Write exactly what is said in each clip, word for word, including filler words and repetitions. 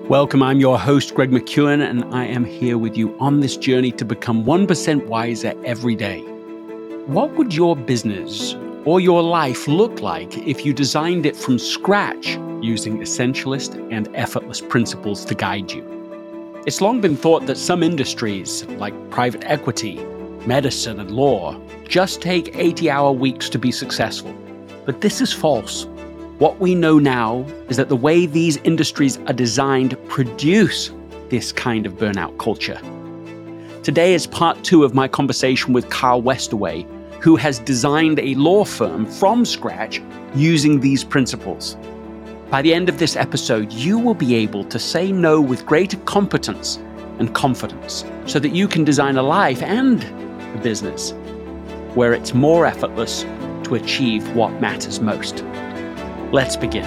Welcome, I'm your host, Greg McKeown, and I am here with you on this journey to become one percent wiser every day. What would your business or your life look like if you designed it from scratch using essentialist and effortless principles to guide you? It's long been thought that some industries, like private equity, medicine, and law, just take eighty-hour weeks to be successful. But this is false. What we know now is that the way these industries are designed produce this kind of burnout culture. Today is part two of my conversation with Carl Westaway, who has designed a law firm from scratch using these principles. By the end of this episode, you will be able to say no with greater competence and confidence so that you can design a life and a business where it's more effortless to achieve what matters most. Let's begin.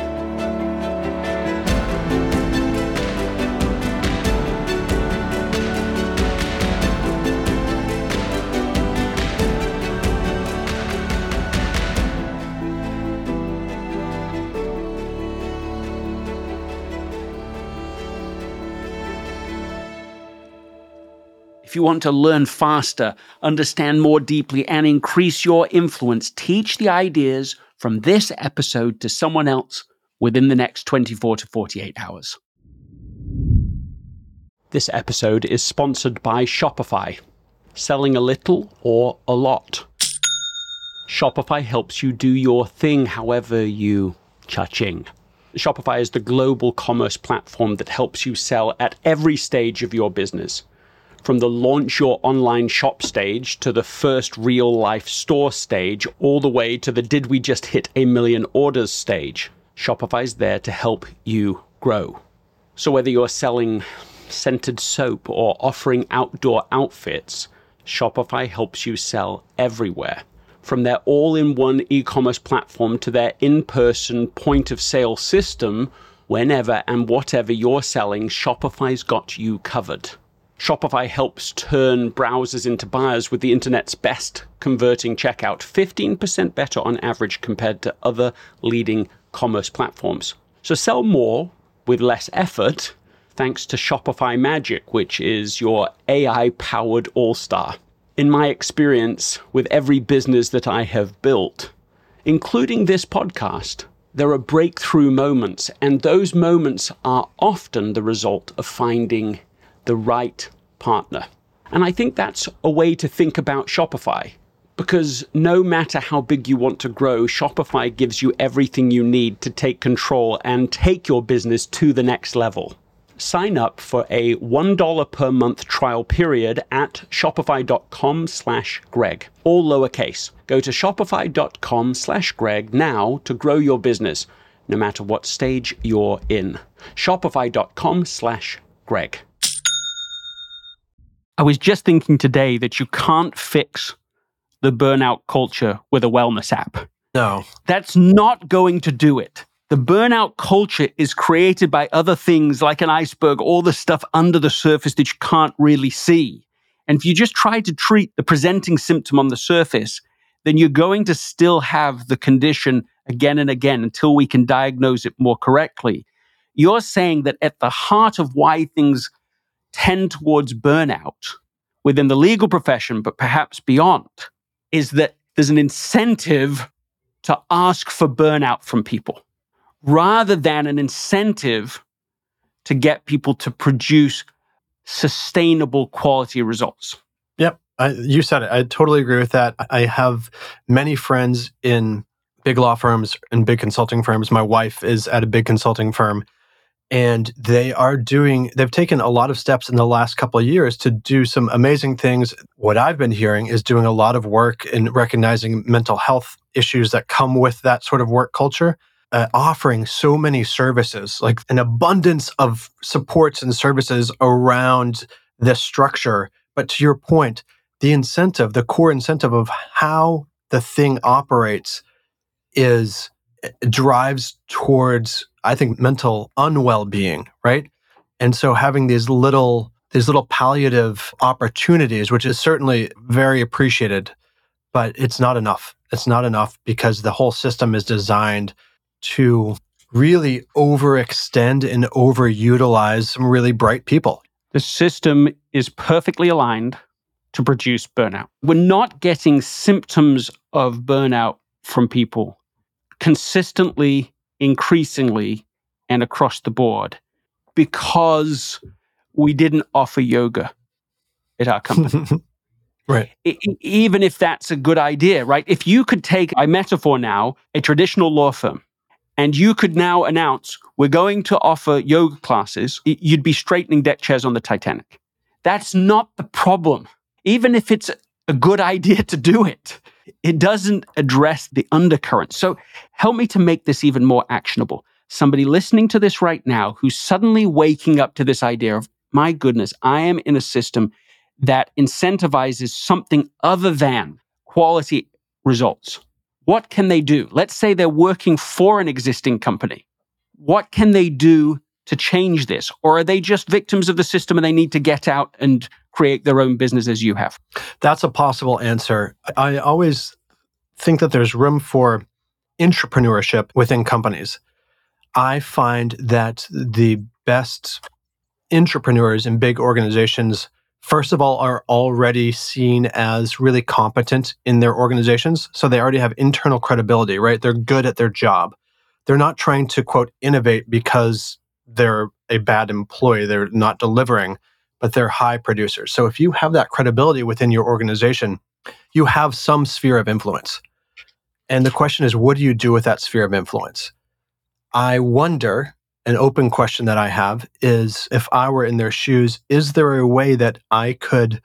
If you want to learn faster, understand more deeply, and increase your influence, teach the ideas from this episode to someone else within the next twenty-four to forty-eight hours. This episode is sponsored by Shopify. Selling a little or a lot. Shopify helps you do your thing however you cha-ching. Shopify is the global commerce platform that helps you sell at every stage of your business. From the launch your online shop stage to the first real life store stage, all the way to the did we just hit a million orders stage, Shopify's there to help you grow. So whether you're selling scented soap or offering outdoor outfits, Shopify helps you sell everywhere. From their all-in-one e-commerce platform to their in-person point-of-sale system, whenever and whatever you're selling, Shopify's got you covered. Shopify helps turn browsers into buyers with the internet's best converting checkout, fifteen percent better on average compared to other leading commerce platforms. So sell more with less effort thanks to Shopify Magic, which is your A I-powered all-star. In my experience with every business that I have built, including this podcast, there are breakthrough moments, and those moments are often the result of finding the right partner. And I think that's a way to think about Shopify, because no matter how big you want to grow, Shopify gives you everything you need to take control and take your business to the next level. Sign up for a one dollar per month trial period at shopify.com slash Greg, all lowercase. Go to shopify.com slash Greg now to grow your business, no matter what stage you're in. Shopify.com slash Greg. I was just thinking today that you can't fix the burnout culture with a wellness app. No. That's not going to do it. The burnout culture is created by other things like an iceberg, all the stuff under the surface that you can't really see. And if you just try to treat the presenting symptom on the surface, then you're going to still have the condition again and again until we can diagnose it more correctly. You're saying that at the heart of why things tend towards burnout within the legal profession, but perhaps beyond, is that there's an incentive to ask for burnout from people rather than an incentive to get people to produce sustainable quality results. Yep. I, you said it. I totally agree with that. I have many friends in big law firms and big consulting firms. My wife is at a big consulting firm. And they are doing, they've taken a lot of steps in the last couple of years to do some amazing things. What I've been hearing is doing a lot of work in recognizing mental health issues that come with that sort of work culture, uh, offering so many services, like an abundance of supports and services around this structure. But to your point, the incentive, the core incentive of how the thing operates is drives towards, I think, mental unwell-being, right? And so having these little these little palliative opportunities, which is certainly very appreciated, but it's not enough. It's not enough because the whole system is designed to really overextend and overutilize some really bright people. The system is perfectly aligned to produce burnout. We're not getting symptoms of burnout from people consistently, increasingly, and across the board because we didn't offer yoga at our company. Right. I, even if that's a good idea, right? If you could take, a metaphor now, a traditional law firm, and you could now announce, we're going to offer yoga classes, you'd be straightening deck chairs on the Titanic. That's not the problem. Even if it's a good idea to do it, it doesn't address the undercurrent. So help me to make this even more actionable. Somebody listening to this right now who's suddenly waking up to this idea of, my goodness, I am in a system that incentivizes something other than quality results. What can they do? Let's say they're working for an existing company. What can they do to change this? Or are they just victims of the system and they need to get out and create their own business as you have? That's a possible answer. I always think that there's room for entrepreneurship within companies. I find that the best entrepreneurs in big organizations, first of all, are already seen as really competent in their organizations. So they already have internal credibility, right? They're good at their job. They're not trying to, quote, innovate because they're a bad employee. They're not delivering, but they're high producers. So if you have that credibility within your organization, you have some sphere of influence. And the question is, what do you do with that sphere of influence? I wonder, an open question that I have is, if I were in their shoes, is there a way that I could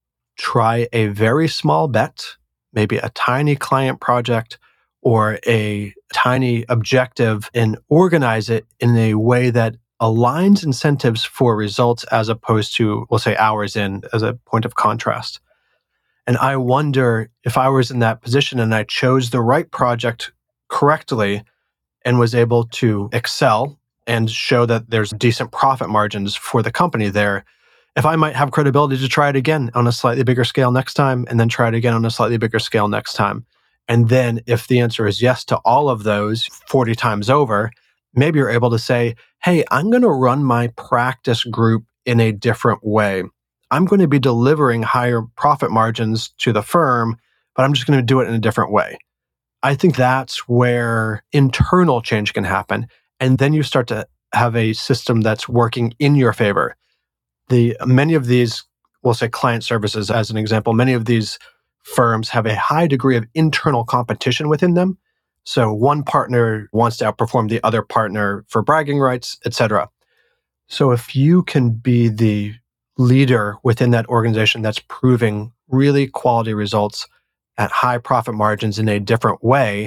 try a very small bet, maybe a tiny client project or a tiny objective, and organize it in a way that aligns incentives for results as opposed to, we'll say, hours in as a point of contrast? And I wonder if I was in that position and I chose the right project correctly and was able to excel and show that there's decent profit margins for the company there, if I might have credibility to try it again on a slightly bigger scale next time, and then try it again on a slightly bigger scale next time. And then if the answer is yes to all of those forty times over, maybe you're able to say, hey, I'm going to run my practice group in a different way. I'm going to be delivering higher profit margins to the firm, but I'm just going to do it in a different way. I think that's where internal change can happen. And then you start to have a system that's working in your favor. The many of these, we'll say client services as an example, many of these firms have a high degree of internal competition within them. So one partner wants to outperform the other partner for bragging rights, et cetera. So if you can be the leader within that organization that's proving really quality results at high profit margins in a different way,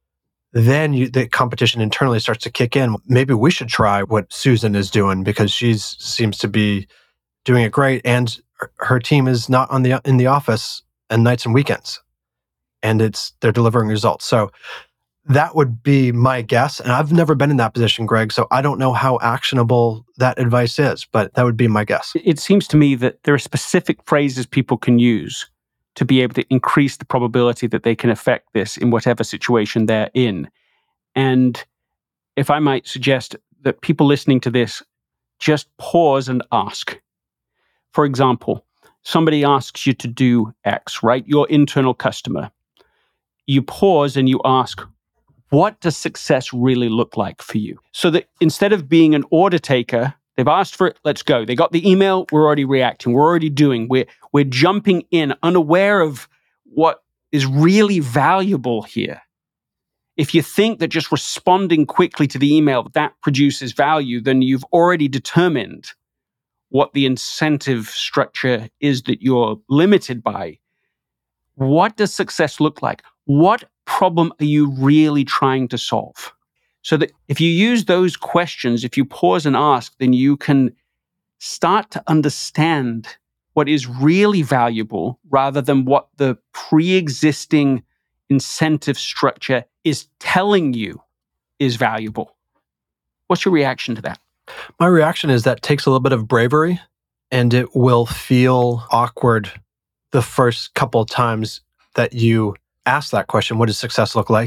then you, the competition internally starts to kick in. Maybe we should try what Susan is doing because she seems to be doing it great, and her team is not on the in the office on nights and weekends, and it's they're delivering results. So that would be my guess, and I've never been in that position, Greg. So I don't know how actionable that advice is, but that would be my guess. It seems to me that there are specific phrases people can use to be able to increase the probability that they can affect this in whatever situation they're in. And if I might suggest that people listening to this just pause and ask. For example, somebody asks you to do X, right? Your internal customer. You pause and you ask, what does success really look like for you? So that instead of being an order taker, they've asked for it, let's go. They got the email, we're already reacting, we're already doing, we're, we're jumping in, unaware of what is really valuable here. If you think that just responding quickly to the email, that produces value, then you've already determined what the incentive structure is that you're limited by. What does success look like? What problem are you really trying to solve? So that if you use those questions, if you pause and ask, then you can start to understand what is really valuable rather than what the pre-existing incentive structure is telling you is valuable. What's your reaction to that? My reaction is that takes a little bit of bravery, and it will feel awkward the first couple of times that you ask that question, what does success look like?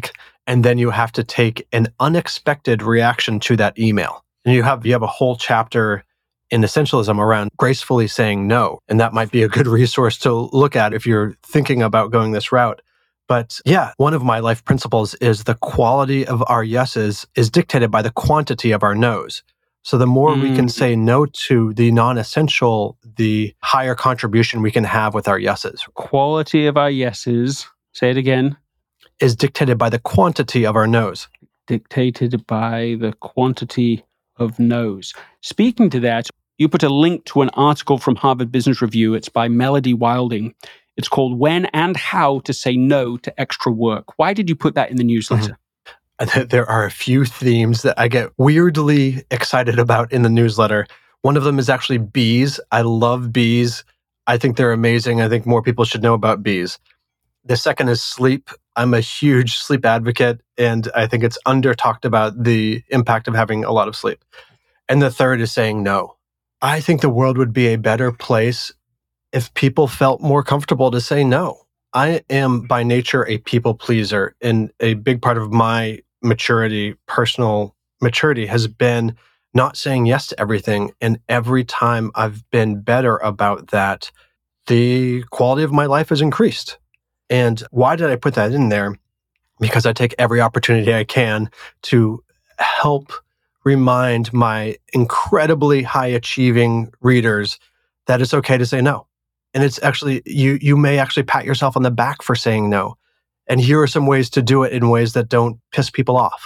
And then you have to take an unexpected reaction to that email. And you have you have a whole chapter in Essentialism around gracefully saying no. And that might be a good resource to look at if you're thinking about going this route. But yeah, one of my life principles is the quality of our yeses is dictated by the quantity of our nos. So the more mm. we can say no to the non-essential, the higher contribution we can have with our yeses. Quality of our yeses, say it again, is dictated by the quantity of our nos. Dictated by the quantity of nos. Speaking to that, you put a link to an article from Harvard Business Review. It's by Melody Wilding. It's called When and How to Say No to Extra Work. Why did you put that in the newsletter? Mm-hmm. There are a few themes that I get weirdly excited about in the newsletter. One of them is actually bees. I love bees. I think they're amazing. I think more people should know about bees. The second is sleep. I'm a huge sleep advocate, and I think it's under talked about the impact of having a lot of sleep. And the third is saying no. I think the world would be a better place if people felt more comfortable to say no. I am by nature a people pleaser, and a big part of my maturity, personal maturity, has been not saying yes to everything. And every time I've been better about that, the quality of my life has increased. And why did I put that in there? Because I take every opportunity I can to help remind my incredibly high-achieving readers that it's okay to say no. And it's actually, you you may actually pat yourself on the back for saying no. And here are some ways to do it in ways that don't piss people off.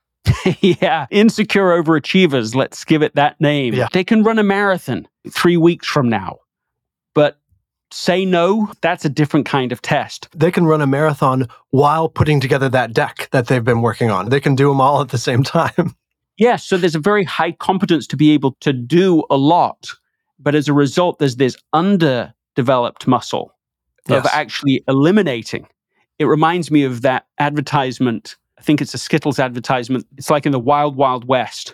Yeah, insecure overachievers, let's give it that name. Yeah. They can run a marathon three weeks from now. But say no, that's a different kind of test. They can run a marathon while putting together that deck that they've been working on. They can do them all at the same time. Yes, so there's a very high competence to be able to do a lot. But as a result, there's this underdeveloped muscle of Yes. actually eliminating. It reminds me of that advertisement. I think it's a Skittles advertisement. It's like in the Wild, Wild West.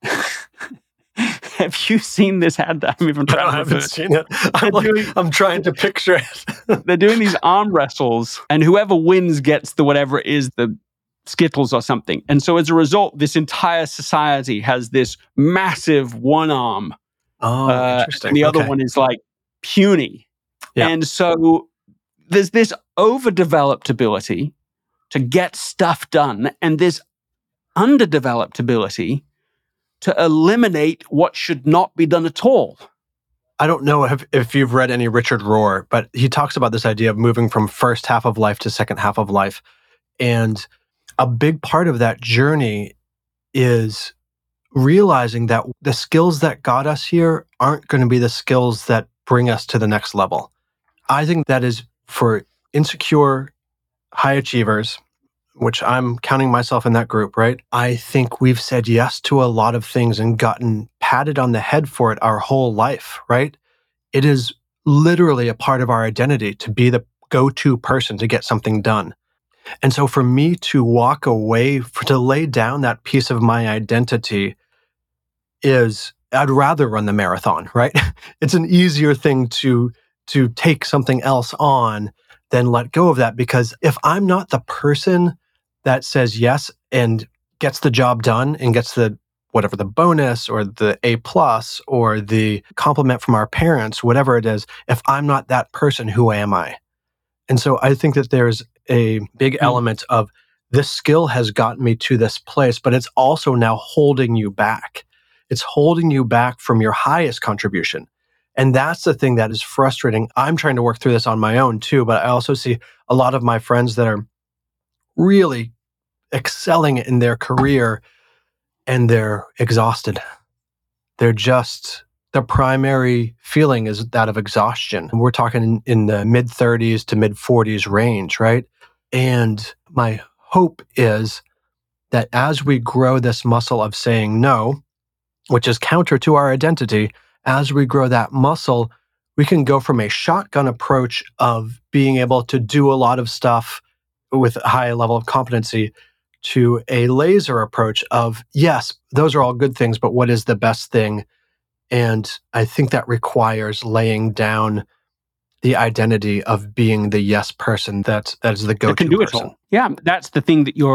Have you seen this ad? I'm even trying No, I to haven't seen it. I'm, like, doing- I'm trying to picture it. They're doing these arm wrestles, and whoever wins gets the whatever it is, the Skittles or something. And so as a result, this entire society has this massive one arm. Oh, uh, interesting. and the other Okay. one is like puny. Yeah. And so there's this overdeveloped ability to get stuff done, and this underdeveloped ability to eliminate what should not be done at all. I don't know if, if you've read any Richard Rohr, but he talks about this idea of moving from first half of life to second half of life. And a big part of that journey is realizing that the skills that got us here aren't going to be the skills that bring us to the next level. I think that is for insecure high achievers, which I'm counting myself in that group, right? I think we've said yes to a lot of things and gotten patted on the head for it our whole life, right? It is literally a part of our identity to be the go-to person to get something done. And so for me to walk away, for, to lay down that piece of my identity is, I'd rather run the marathon, right? It's an easier thing to, to take something else on than let go of that. Because if I'm not the person that says yes and gets the job done and gets the whatever the bonus or the A plus or the compliment from our parents, whatever it is, if I'm not that person, who am I? And so I think that there's a big element of this skill has gotten me to this place, but it's also now holding you back. It's holding you back from your highest contribution. And that's the thing that is frustrating. I'm trying to work through this on my own too, but I also see a lot of my friends that are really excelling in their career and they're exhausted. They're just, the primary feeling is that of exhaustion. And we're talking in, in the mid thirties to mid forties range, right? And my hope is that as we grow this muscle of saying no, which is counter to our identity, as we grow that muscle, we can go from a shotgun approach of being able to do a lot of stuff with a high level of competency to a laser approach of, yes, those are all good things, but what is the best thing? And I think that requires laying down the identity of being the yes person that, that is the go-to That can do person. it all. Yeah, that's the thing that you're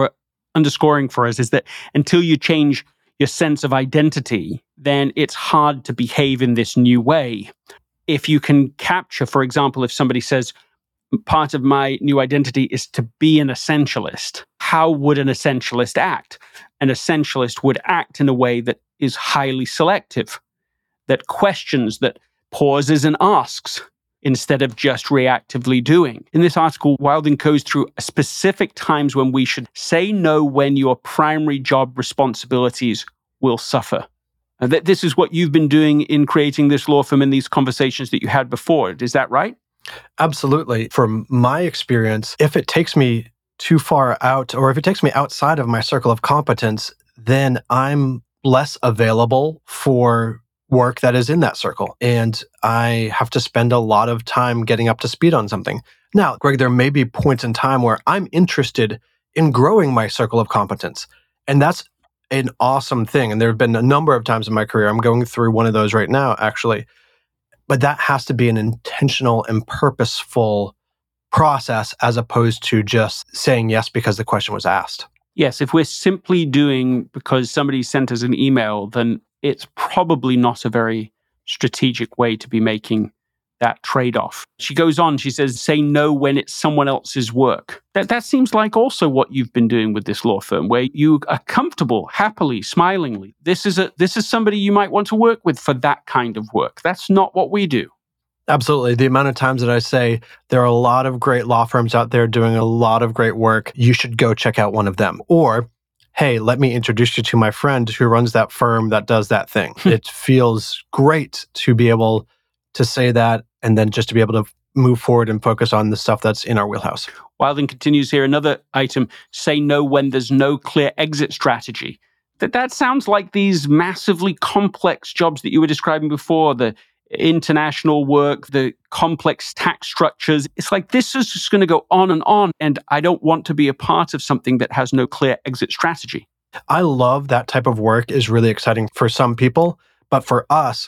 underscoring for us is that until you change your sense of identity, then it's hard to behave in this new way. If you can capture, for example, if somebody says, part of my new identity is to be an essentialist, how would an essentialist act? An essentialist would act in a way that is highly selective, that questions, that pauses and asks, instead of just reactively doing. In this article, Wilding goes through specific times when we should say no when your primary job responsibilities will suffer. And that this is what you've been doing in creating this law firm in these conversations that you had before. Is that right? Absolutely. From my experience, if it takes me too far out, or if it takes me outside of my circle of competence, then I'm less available for work that is in that circle. And I have to spend a lot of time getting up to speed on something. Now, Greg, there may be points in time where I'm interested in growing my circle of competence. And that's an awesome thing. And there have been a number of times in my career, I'm going through one of those right now, actually. But that has to be an intentional and purposeful process as opposed to just saying yes because the question was asked. Yes, if we're simply doing because somebody sent us an email, then it's probably not a very strategic way to be making that trade-off. She goes on, she says, say no when it's someone else's work. That that seems like also what you've been doing with this law firm, where you are comfortable, happily, smilingly. This is a this is somebody you might want to work with for that kind of work. That's not what we do. Absolutely. The amount of times that I say there are a lot of great law firms out there doing a lot of great work, you should go check out one of them. Or, hey, let me introduce you to my friend who runs that firm that does that thing. It feels great to be able to say that and then just to be able to move forward and focus on the stuff that's in our wheelhouse. Wilding continues here. Another item, say no when there's no clear exit strategy. That that sounds like these massively complex jobs that you were describing before, the international work, the complex tax structures. It's like this is just going to go on and on, and I don't want to be a part of something that has no clear exit strategy. I love that type of work is really exciting for some people, but for us,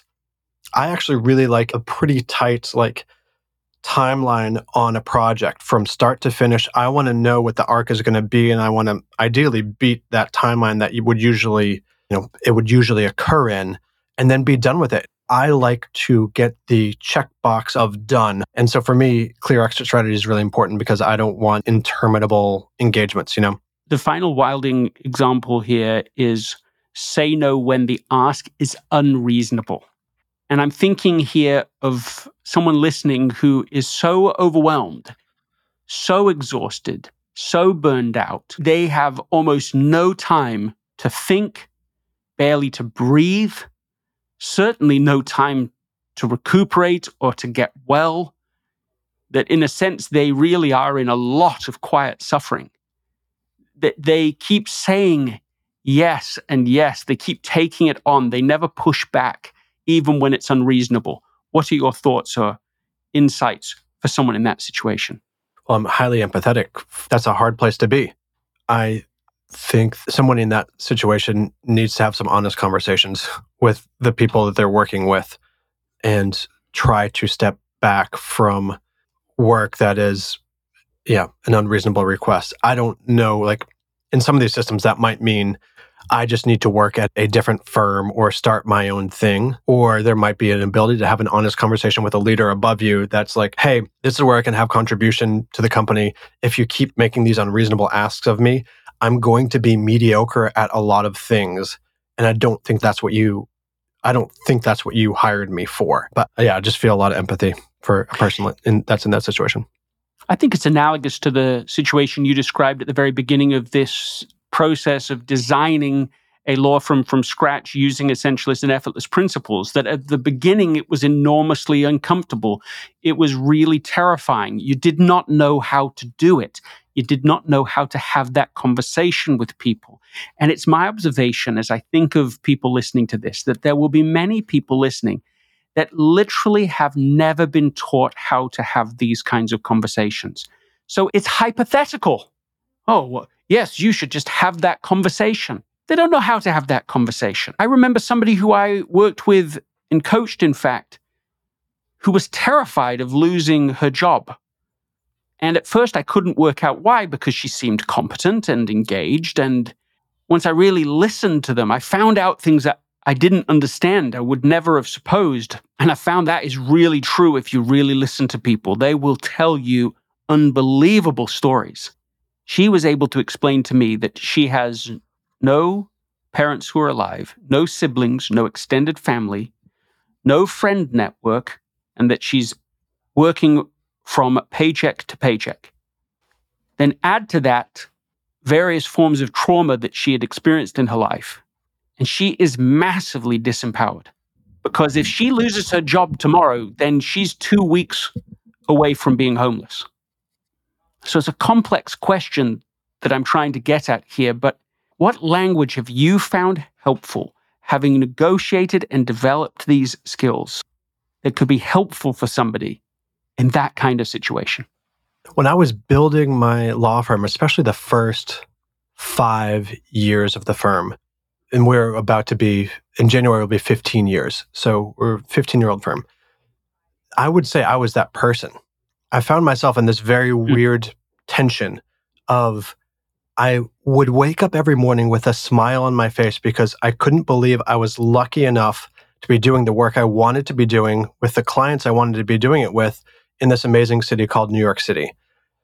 I actually really like a pretty tight like timeline on a project from start to finish. I want to know what the arc is going to be, and I want to ideally beat that timeline that you would usually, you know, it would usually occur in, and then be done with it. I like to get the checkbox of done. And so for me, clear exit strategy is really important because I don't want interminable engagements, you know? The final Wilding example here is say no when the ask is unreasonable. And I'm thinking here of someone listening who is so overwhelmed, so exhausted, so burned out. They have almost no time to think, barely to breathe, certainly no time to recuperate or to get well, that in a sense, they really are in a lot of quiet suffering. That they keep saying yes and yes. They keep taking it on. They never push back, even when it's unreasonable. What are your thoughts or insights for someone in that situation? Well, I'm highly empathetic. That's a hard place to be. I think someone in that situation needs to have some honest conversations with the people that they're working with and try to step back from work that is, yeah, an unreasonable request. I don't know, like in some of these systems, that might mean I just need to work at a different firm or start my own thing. Or there might be an ability to have an honest conversation with a leader above you that's like, hey, this is where I can have contribution to the company. If you keep making these unreasonable asks of me, I'm going to be mediocre at a lot of things. And I don't think that's what you, I don't think that's what you hired me for. But yeah, I just feel a lot of empathy for a person in, that's in that situation. I think it's analogous to the situation you described at the very beginning of this process of designing a law firm from scratch using essentialist and effortless principles, that at the beginning it was enormously uncomfortable. It was really terrifying. You did not know how to do it. You did not know how to have that conversation with people. And it's my observation as I think of people listening to this, that there will be many people listening that literally have never been taught how to have these kinds of conversations. So it's hypothetical. Oh, well, yes, you should just have that conversation. They don't know how to have that conversation. I remember somebody who I worked with and coached, in fact, who was terrified of losing her job. And at first I couldn't work out why, because she seemed competent and engaged. And once I really listened to them, I found out things that I didn't understand, I would never have supposed. And I found that is really true if you really listen to people. They will tell you unbelievable stories. She was able to explain to me that she has no parents who are alive, no siblings, no extended family, no friend network, and that she's working from paycheck to paycheck. Then add to that various forms of trauma that she had experienced in her life. And she is massively disempowered, because if she loses her job tomorrow, then she's two weeks away from being homeless. So it's a complex question that I'm trying to get at here, but what language have you found helpful, having negotiated and developed these skills, that could be helpful for somebody in that kind of situation? When I was building my law firm, especially the first five years of the firm, and we're about to be, in January, will be fifteen years. So we're a fifteen-year-old firm. I would say I was that person. I found myself in this very mm. weird tension of, I would wake up every morning with a smile on my face because I couldn't believe I was lucky enough to be doing the work I wanted to be doing with the clients I wanted to be doing it with in this amazing city called New York City.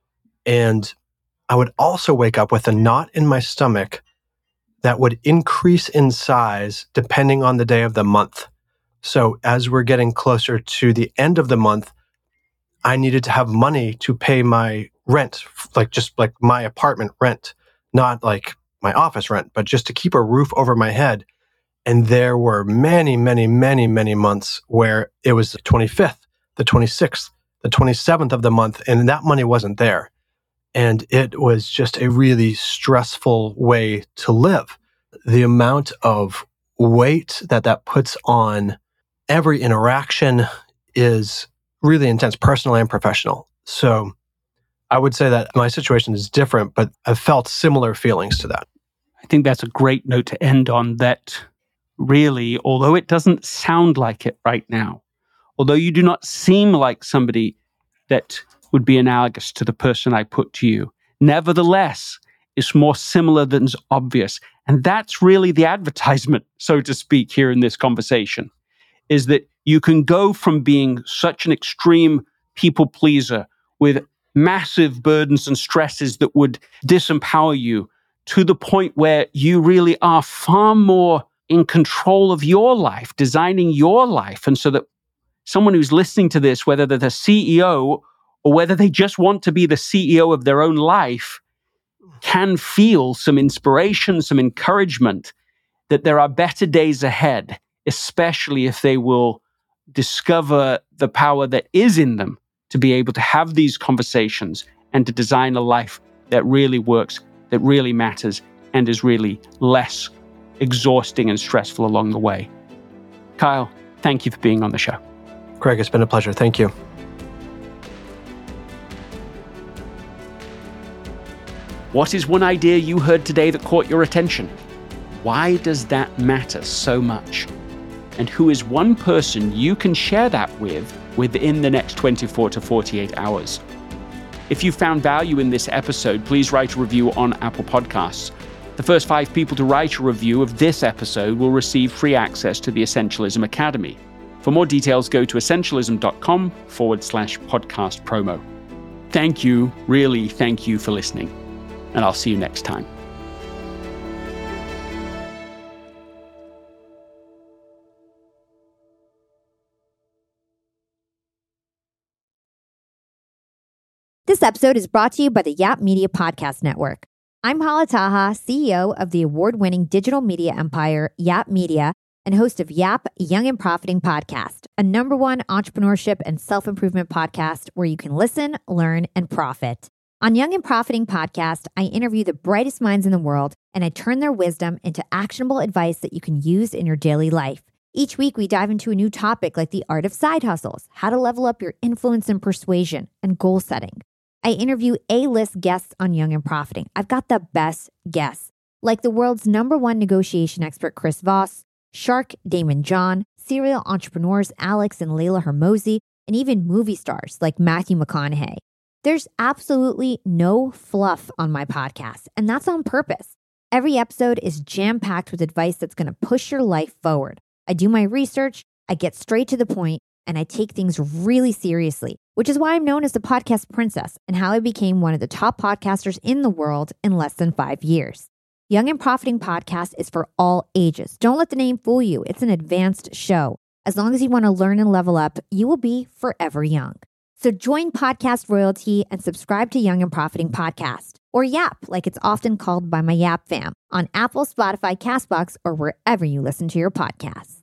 And I would also wake up with a knot in my stomach that would increase in size depending on the day of the month. So as we're getting closer to the end of the month, I needed to have money to pay my rent, like just like my apartment rent, not like my office rent, but just to keep a roof over my head. And there were many, many, many, many months where it was the twenty-fifth, the twenty-sixth, the twenty-seventh of the month, and that money wasn't there. And it was just a really stressful way to live. The amount of weight that that puts on every interaction is really intense, personal and professional. So I would say that my situation is different, but I've felt similar feelings to that. I think that's a great note to end on, that really, although it doesn't sound like it right now, although you do not seem like somebody that would be analogous to the person I put to you, nevertheless, it's more similar than it's obvious. And that's really the advertisement, so to speak, here in this conversation, is that you can go from being such an extreme people pleaser with massive burdens and stresses that would disempower you to the point where you really are far more in control of your life, designing your life. And so that someone who's listening to this, whether they're the C E O or whether they just want to be the C E O of their own life, can feel some inspiration, some encouragement that there are better days ahead, especially if they will discover the power that is in them to be able to have these conversations and to design a life that really works, that really matters, and is really less exhausting and stressful along the way. Kyle, thank you for being on the show. Greg, it's been a pleasure. Thank you. What is one idea you heard today that caught your attention? Why does that matter so much? And who is one person you can share that with within the next twenty-four to forty-eight hours? If you found value in this episode, please write a review on Apple Podcasts. The first five people to write a review of this episode will receive free access to the Essentialism Academy. For more details, go to essentialism.com forward slash podcast promo. Thank you, really thank you for listening. And I'll see you next time. This episode is brought to you by the Yap Media Podcast Network. I'm Hala Taha, C E O of the award-winning digital media empire, Yap Media, and host of Yap Young and Profiting Podcast, a number one entrepreneurship and self-improvement podcast where you can listen, learn, and profit. On Young and Profiting Podcast, I interview the brightest minds in the world, and I turn their wisdom into actionable advice that you can use in your daily life. Each week, we dive into a new topic like the art of side hustles, how to level up your influence and persuasion, and goal setting. I interview A-list guests on Young and Profiting. I've got the best guests, like the world's number one negotiation expert, Chris Voss, Shark Damon John, serial entrepreneurs Alex and Layla Hermosi, and even movie stars like Matthew McConaughey. There's absolutely no fluff on my podcast, and that's on purpose. Every episode is jam-packed with advice that's going to push your life forward. I do my research, I get straight to the point, and I take things really seriously, which is why I'm known as the podcast princess and how I became one of the top podcasters in the world in less than five years. Young and Profiting Podcast is for all ages. Don't let the name fool you. It's an advanced show. As long as you want to learn and level up, you will be forever young. So join Podcast Royalty and subscribe to Young and Profiting Podcast, or YAP, like it's often called by my YAP fam, on Apple, Spotify, CastBox, or wherever you listen to your podcasts.